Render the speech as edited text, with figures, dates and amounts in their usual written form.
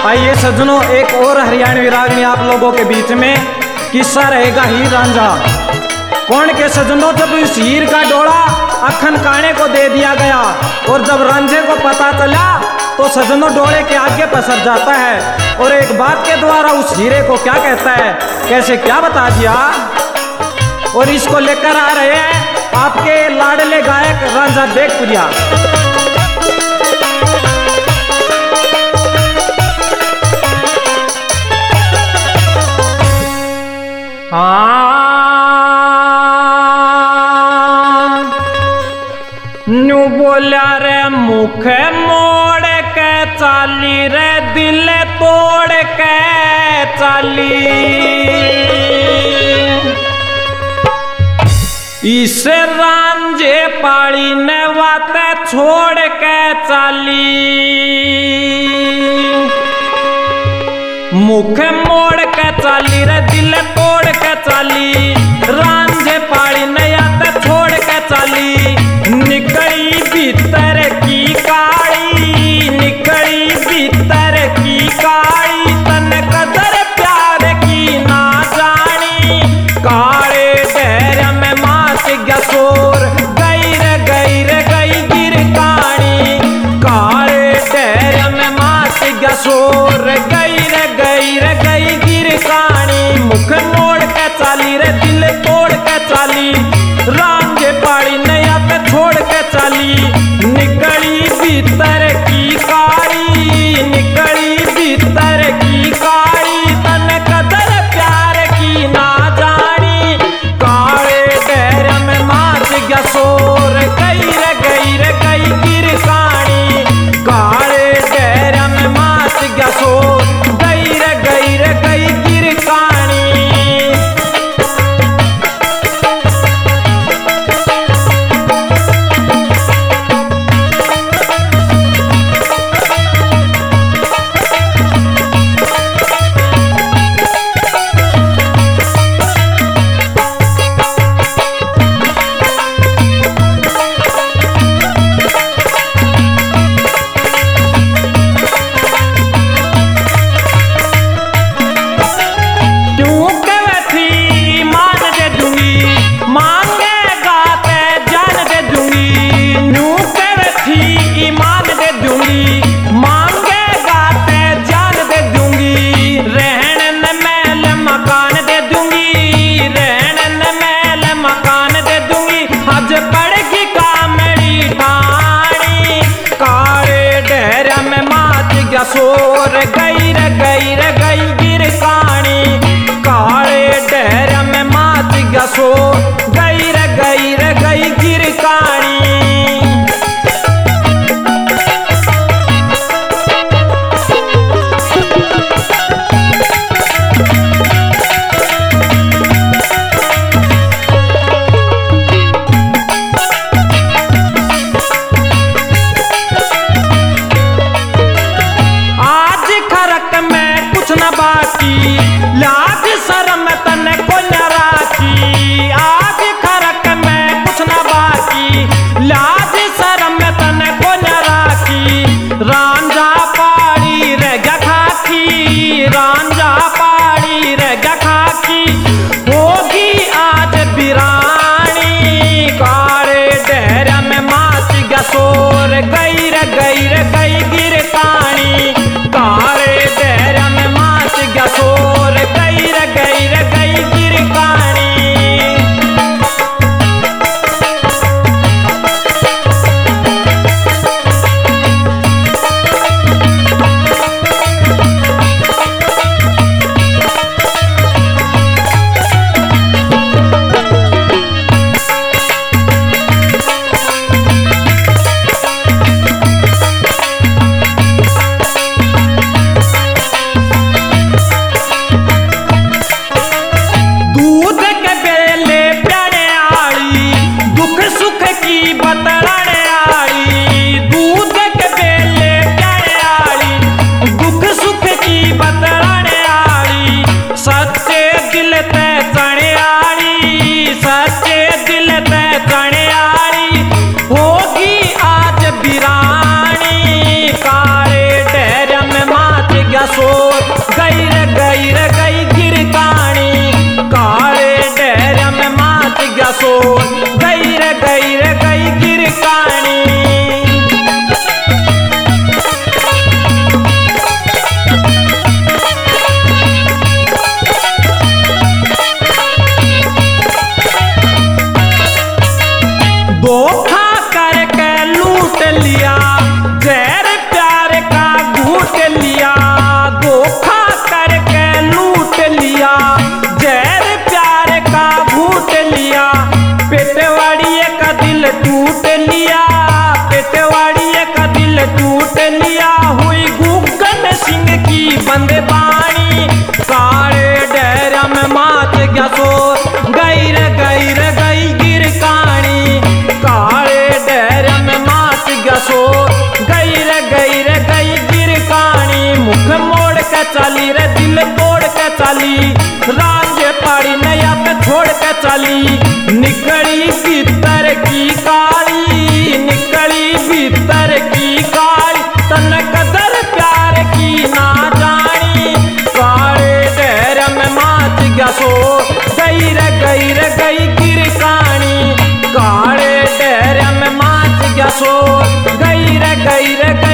आइए सज्जनों, एक और हरियाणवी रागनी आप लोगों के बीच में किस्सा रहेगा हीर रांझा। कौन के सज्जनों, जब इस हीर का डोला अखन काने को दे दिया गया और जब रांझे को पता चला तो सज्जनों डोले के आगे पसर जाता है और एक बात के द्वारा उस हीरे को क्या कहता है, कैसे क्या बता दिया। और इसको लेकर आ रहे हैं आपके लाडले गायक रांझा बेगपुरिया। न्यू बोला रे मुख मोड़ के चाली रे दिल तोड़ के चाली, इस रांझे पाड़ी ने वाते छोड़ के चाली। मुख मोड़ के चाली रे दिल तोड़ के चाली, रांझे पाड़ी ने आते छोड़ के चाली। निकली भीतर की काली, निकली भीतर की काली, तन कदर प्यार की ना जानी। काले डेर में माच गया शोर, गई रे गई रे गई गिर कानी। काले डेर में माच गया शोर, गई रे गई रे गई गिर कानी। मुख मोड़ के चाली रे दिल तोड़ के चाली, रांझे पाड़ी नया पे छोड़ के चाली। निकली भीतर की काली, निकली भीतर की काली, तन कदर प्यार की ना जानी। काले डेर में माच गया शोर, गई रे गई रे गई गिर कानी। काले डेर में माच गया शोर, गई रे गई रे गई गिर कानी। शोर गई रे गई रे गई गिर कानी। काले डेर में माच गया शोर, गई रे गई रे गई गिर कानी। लाज शरम तने को न राखी, आज खरक में कुछ न बाकी। लाज शरम तने को न राखी, रांझा पाड़ी रे गया खाकी। रांझा पाड़ी रे गया खाकी, होगी आज बिरानी। काले डेर में माच गया शोर, गई रे गई रे गई गिर कानी। काले डेर में माच गया शोर, गई रे गई रे गई गिर कानी। चाली रे दिल तोड़ के चाली रांझे पाड़ी नया पे छोड़ के चाली निकली भीतर की काली निकली भीतर की काली तन कदर प्यार की ना जानी काले डेर में माच गया सो गई रे गई रे गई गिरकानी काले डेर में माच गया सो गई रे गई रे गई